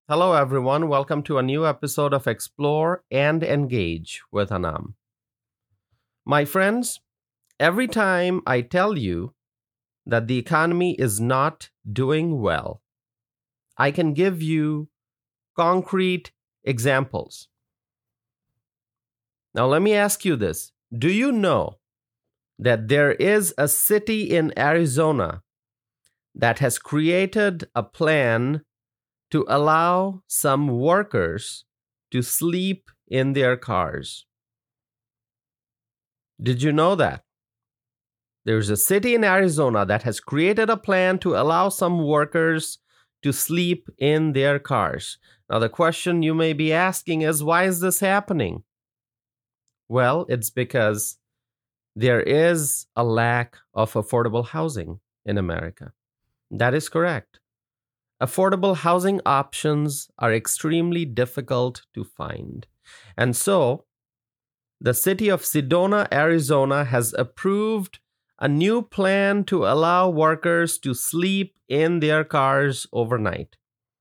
Hello, everyone. Welcome to a new episode of Explore and Engage with Anam. My friends, every time I tell you that the economy is not doing well, I can give you concrete examples. Now, let me ask you this. Do you know that there is a city in Arizona that has created a plan to allow some workers to sleep in their cars? Did you know that? There's a city in Arizona that has created a plan to allow some workers to sleep in their cars. Now, the question you may be asking is, why is this happening? Well, it's because there is a lack of affordable housing in America. That is correct. Affordable housing options are extremely difficult to find. And so, the city of Sedona, Arizona has approved a new plan to allow workers to sleep in their cars overnight.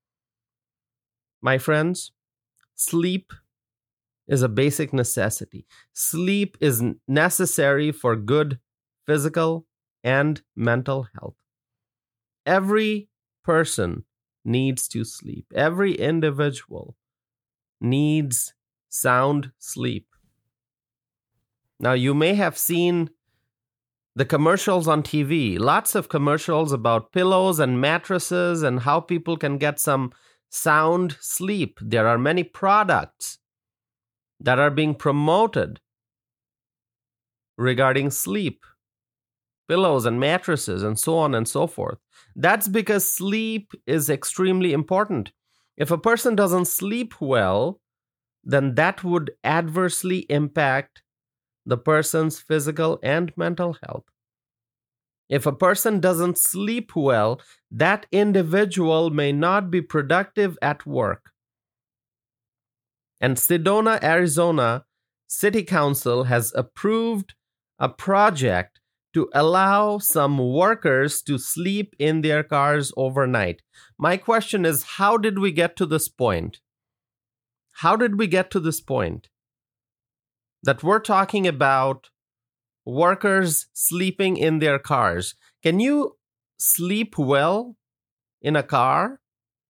My friends, sleep is a basic necessity. Sleep is necessary for good physical and mental health. Every person needs to sleep. Every individual needs sound sleep. Now, you may have seen the commercials on TV, lots of commercials about pillows and mattresses and how people can get some sound sleep. There are many products that are being promoted regarding sleep, pillows and mattresses, and so on and so forth. That's because sleep is extremely important. If a person doesn't sleep well, then that would adversely impact the person's physical and mental health. If a person doesn't sleep well, that individual may not be productive at work. And Sedona, Arizona City Council has approved a project to allow some workers to sleep in their cars overnight. My question is, how did we get to this point? How did we get to this point? That we're talking about workers sleeping in their cars. Can you sleep well in a car?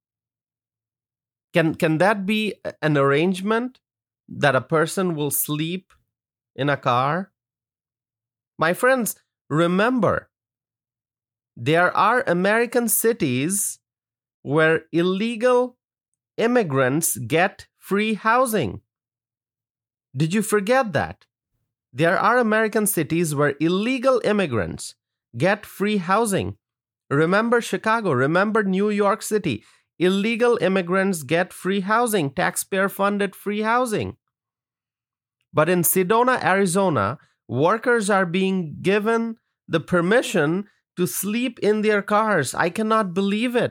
Can that be an arrangement that a person will sleep in a car? My friends, remember, there are American cities where illegal immigrants get free housing. Did you forget that? There are American cities where illegal immigrants get free housing. Remember Chicago, remember New York City. Illegal immigrants get free housing, taxpayer-funded free housing. But in Sedona, Arizona, workers are being given the permission to sleep in their cars. I cannot believe it.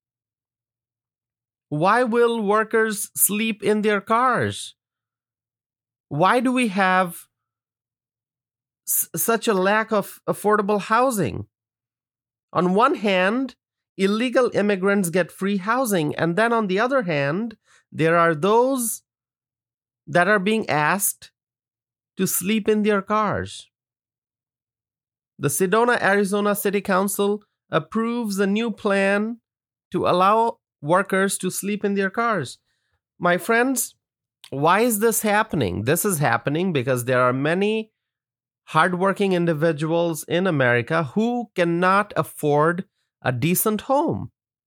Why will workers sleep in their cars? Why do we have such a lack of affordable housing? On one hand, illegal immigrants get free housing, and then on the other hand, there are those that are being asked to sleep in their cars. The Sedona, Arizona City Council approves a new plan to allow workers to sleep in their cars. My friends, why is this happening? This is happening because there are many hardworking individuals in America who cannot afford a decent home.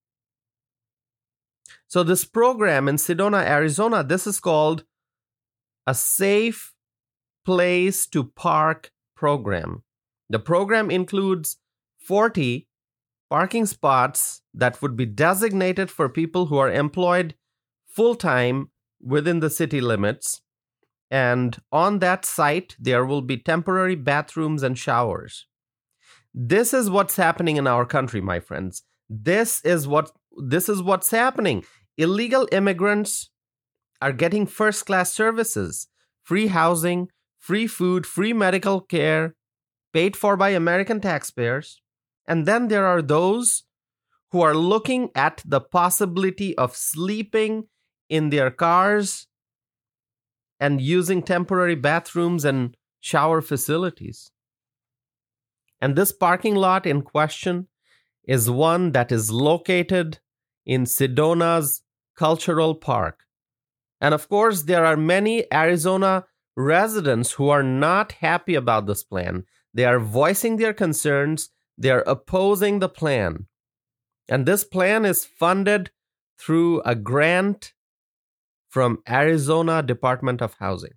So this program in Sedona, Arizona, this is called a Safe Place to Park program. The program includes 40 parking spots that would be designated for people who are employed full-time within the city limits. And on that site, there will be temporary bathrooms and showers. This is what's happening in our country, my friends. This is what's happening. Illegal immigrants are getting first-class services, free housing, free food, free medical care, paid for by American taxpayers. And then there are those who are looking at the possibility of sleeping in their cars and using temporary bathrooms and shower facilities. And this parking lot in question is one that is located in Sedona's Cultural Park. And of course, there are many Arizona residents who are not happy about this plan. They are voicing their concerns. They are opposing the plan. And this plan is funded through a grant from Arizona Department of Housing.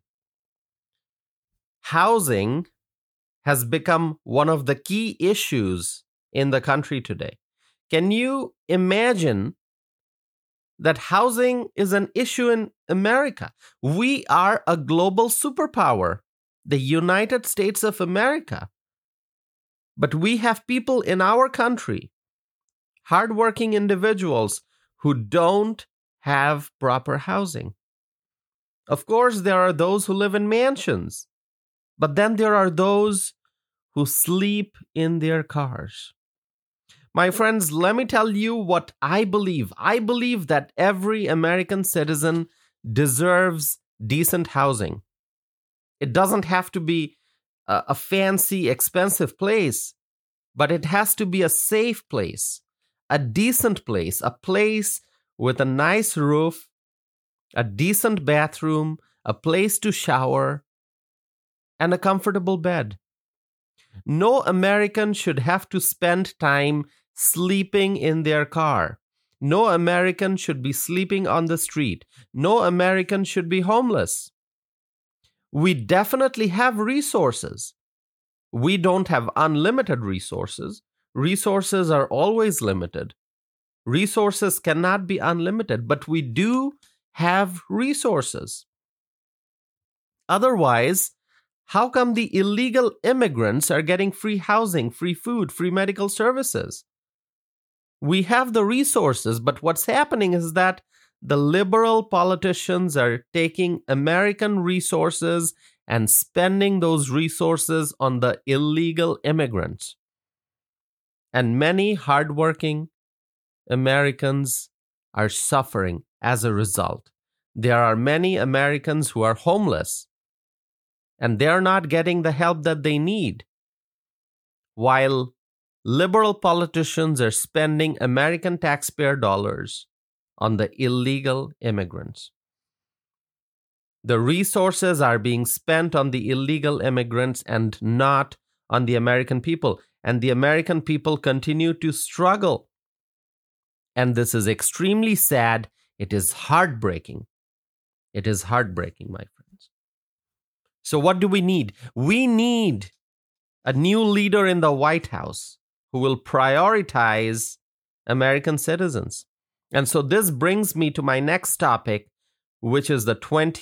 Housing has become one of the key issues in the country today. Can you imagine that housing is an issue in America? We are a global superpower, the United States of America. But we have people in our country, hardworking individuals, who don't have proper housing. Of course, there are those who live in mansions, but then there are those who sleep in their cars. My friends, let me tell you what I believe. I believe that every American citizen deserves decent housing. It doesn't have to be a fancy, expensive place, but it has to be a safe place, a decent place, a place with a nice roof, a decent bathroom, a place to shower, and a comfortable bed. No American should have to spend time sleeping in their car. No American should be sleeping on the street. No American should be homeless. We definitely have resources. We don't have unlimited resources. Resources are always limited. Resources cannot be unlimited, but we do have resources. Otherwise, how come the illegal immigrants are getting free housing, free food, free medical services? We have the resources, but what's happening is that the liberal politicians are taking American resources and spending those resources on the illegal immigrants. And many hardworking Americans are suffering as a result. There are many Americans who are homeless, and they're not getting the help that they need, while liberal politicians are spending American taxpayer dollars on the illegal immigrants. The resources are being spent on the illegal immigrants and not on the American people. And the American people continue to struggle. And this is extremely sad. It is heartbreaking. It is heartbreaking, my friends. So what do we need? We need a new leader in the White House who will prioritize American citizens. And so this brings me to my next topic, which is the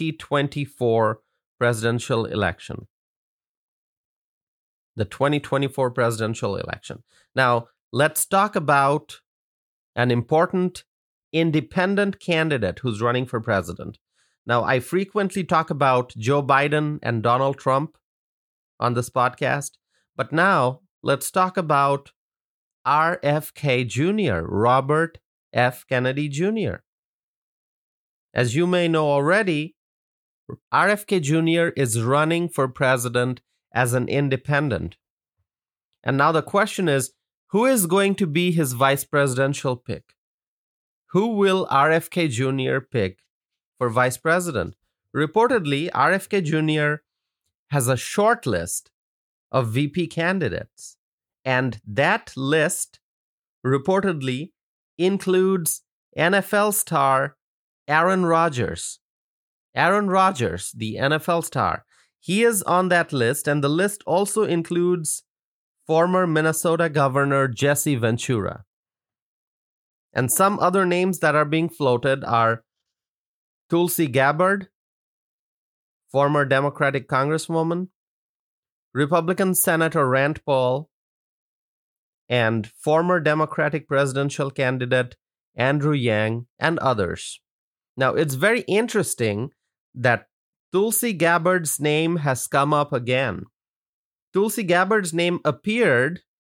2024 presidential election. The 2024 presidential election. Now, let's talk about an important independent candidate who's running for president. Now, I frequently talk about Joe Biden and Donald Trump on this podcast, but now let's talk about RFK Jr., Robert F. Kennedy Jr. As you may know already, RFK Jr. is running for president as an independent. And now the question is, who is going to be his vice presidential pick? Who will RFK Jr. pick for vice president? Reportedly, RFK Jr. has a short list of VP candidates. And that list reportedly includes NFL star Aaron Rodgers. Aaron Rodgers, the NFL star. He is on that list, and the list also includes former Minnesota Governor Jesse Ventura. And some other names that are being floated are Tulsi Gabbard, former Democratic Congresswoman, Republican Senator Rand Paul, and former Democratic presidential candidate Andrew Yang, and others. Now, it's very interesting that Tulsi Gabbard's name has come up again. Tulsi Gabbard's name appeared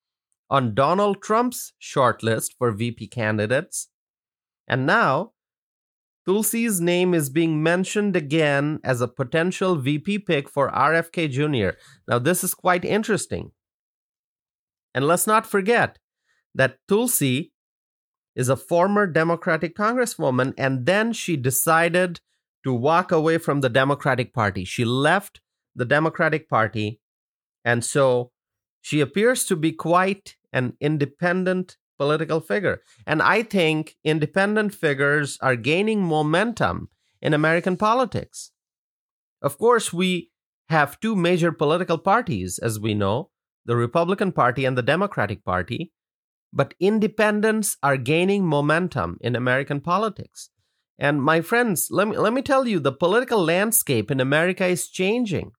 on Donald Trump's shortlist for VP candidates. And now, Tulsi's name is being mentioned again as a potential VP pick for RFK Jr. Now, this is quite interesting. And let's not forget that Tulsi is a former Democratic Congresswoman, and then she decided to walk away from the Democratic Party. She left the Democratic Party, and so she appears to be quite an independent political figure. And I think independent figures are gaining momentum in American politics. Of course, we have two major political parties, as we know, the Republican Party and the Democratic Party. But independents are gaining momentum in American politics. And my friends, let me tell you, the political landscape in America is changing.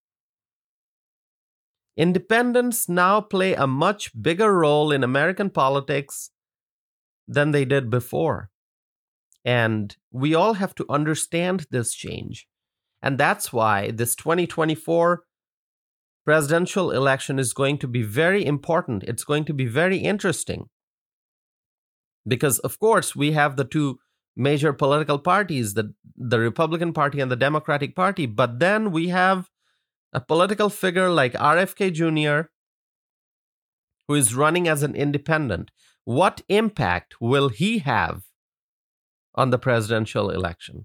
Independents now play a much bigger role in American politics than they did before. And we all have to understand this change. And that's why this 2024 presidential election is going to be very important. It's going to be very interesting. Because, of course, we have the two major political parties, the Republican Party and the Democratic Party. But then we have a political figure like RFK Jr., who is running as an independent. What impact will he have on the presidential election?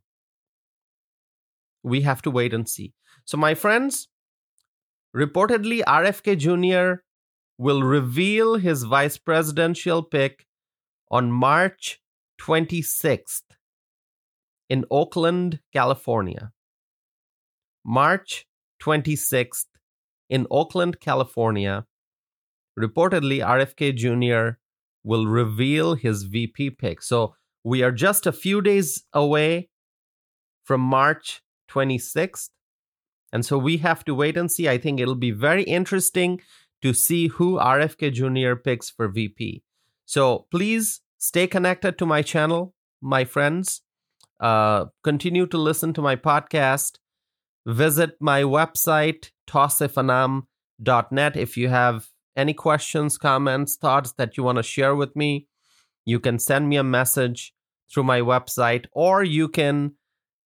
We have to wait and see. So, my friends, reportedly, RFK Jr. will reveal his vice presidential pick on March 26th in Oakland, California. March 26th in Oakland, California. Reportedly, RFK Jr. will reveal his VP pick. So we are just a few days away from March 26th. And so we have to wait and see. I think it'll be very interesting to see who RFK Jr. picks for VP. So please stay connected to my channel, my friends. Continue to listen to my podcast. Visit my website, tausifanam.net. If you have any questions, comments, thoughts that you want to share with me, you can send me a message through my website, or you can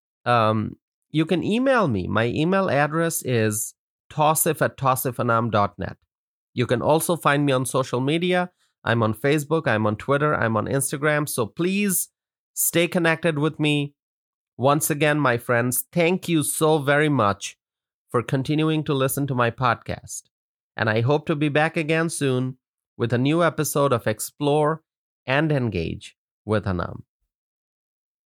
email me. My email address is tausif@tausifanam.net. You can also find me on social media. I'm on Facebook, I'm on Twitter, I'm on Instagram. So please stay connected with me. Once again, my friends, thank you so very much for continuing to listen to my podcast. And I hope to be back again soon with a new episode of Explore and Engage with Anam.